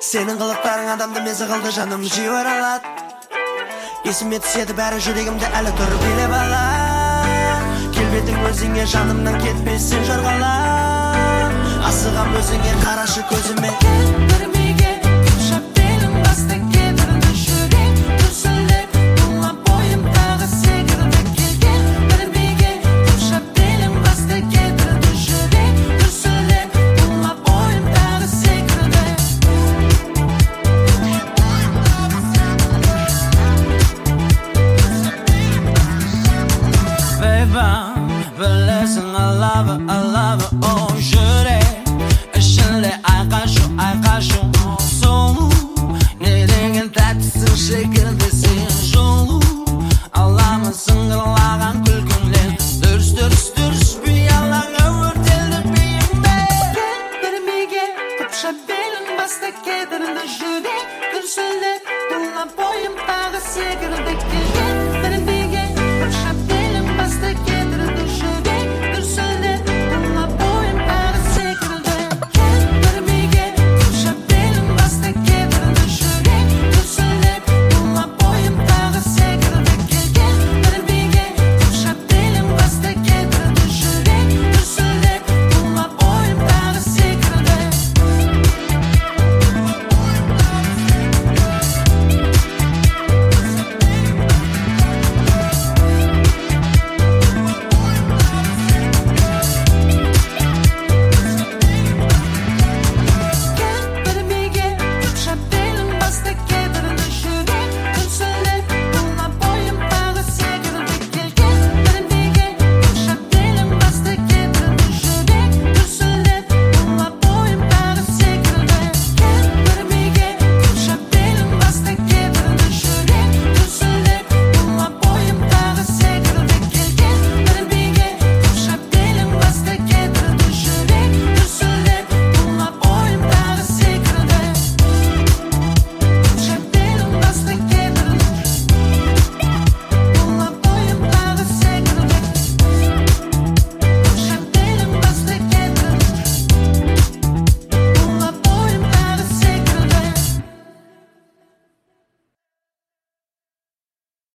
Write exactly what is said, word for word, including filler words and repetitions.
Senin kılıkların adamdı mezi kıldı canım jivar alat. Esime түседі бәрі жүрегімде әлі тұр билеп ала. Келбетің өзіңе жанымнан кетпесін жарғала. Асығам өзіңе қарашы көзіме. Бермеге құшақ белім басты кедірді жүрек дүрсілдеп бұла бойым тағы секірді келген. Бермеге құшақ белім басты кедірді жүрек дүрсілдеп бұла бойым тағы секірді. Білесің I love it, I love it, oh жүрек ішінде айқашу, айқашу Солу, не деген тәттісің шекілді сен жолу Аламын сыңғырлаған күлкіңнен Дүрс, дүрс, дүрс, бұялаңа өртелді бейімде Бермеге құпша белін басты кедірді жүрек дүрсілдеп бұла бойым тағы секірді.